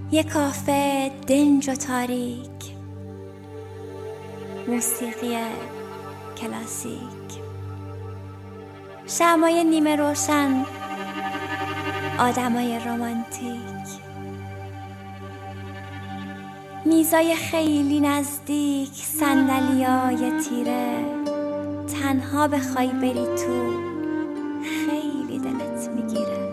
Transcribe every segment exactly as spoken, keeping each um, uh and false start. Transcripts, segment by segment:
یه کافه دنج و تاریک، موسیقی کلاسیک، شمعای نیمه روشن، آدمای رمانتیک، میزای خیلی نزدیک، صندلیای تیره. تنها بخوای بری تو خیلی دلت میگیره.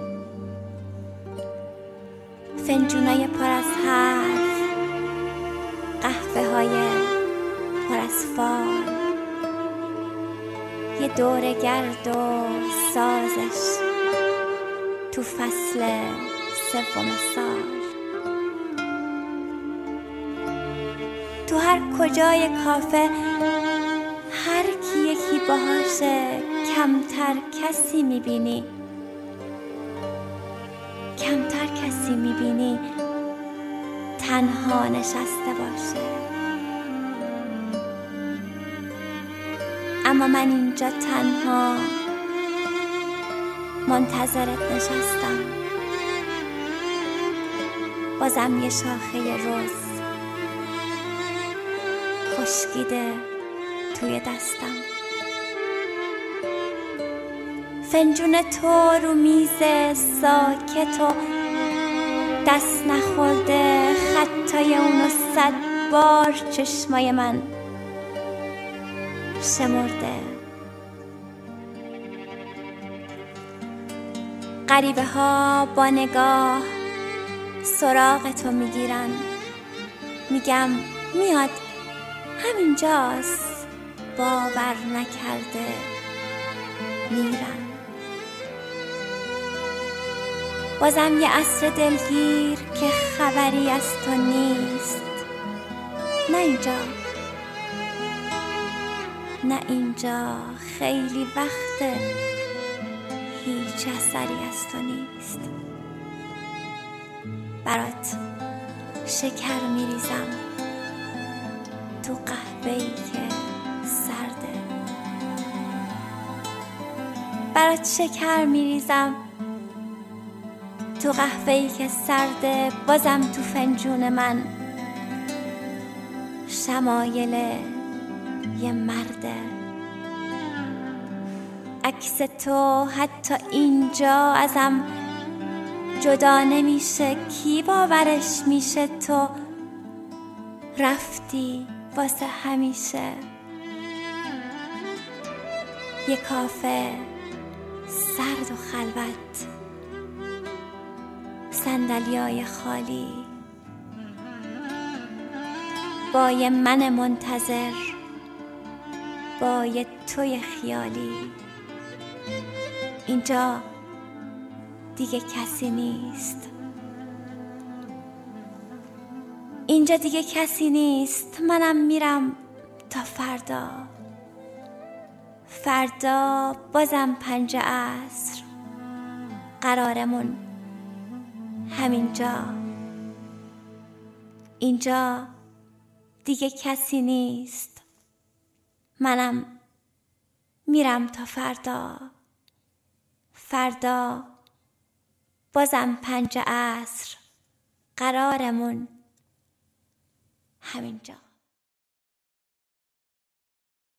فنجونای پر از حرف، قهوه های پر از فال، یه دور گرد و سازش تو فصل سوم سال. تو هر کجای کافه هر کی یکی باهاشه، کمتر کسی میبینی کمتر کسی میبینی تنها نشسته باشه. اما من اینجا تنها منتظرت نشستم، بازم یه شاخه رز خشکیده توی دستم. فنجون تو رو میز ساکت و دست نخورده، خطای اونو صد بار چشمای من شمرده. غریبه ها با نگاه سراغ تو میگیرن، میگم میاد همینجاست، باور نکرده میرن. بازم یه عصر دلگیر که خبری از تو نیست، نه اینجا نه اینجا خیلی وقته هیچ اثری از تو نیست. برات شکر میریزم تو قهوه‌ای که سرده، برات شکر میریزم تو قهوه‌ای که سرده. بازم تو فنجون من شمایل یه مرده. عکس تو حتی اینجا ازم جدا نمیشه، کی باورش میشه تو رفتی واسه همیشه. یه کافه سرد و خلوت، صندلیای خالی، با یه من منتظر، با یه توی خیالی. اینجا دیگه کسی نیست، اینجا دیگه کسی نیست. منم میرم تا فردا، فردا بازم پنج عصر، قرارمون همینجا. اینجا دیگه کسی نیست، منم میرم تا فردا، فردا بازم پنج عصر، قرارمون همینجا.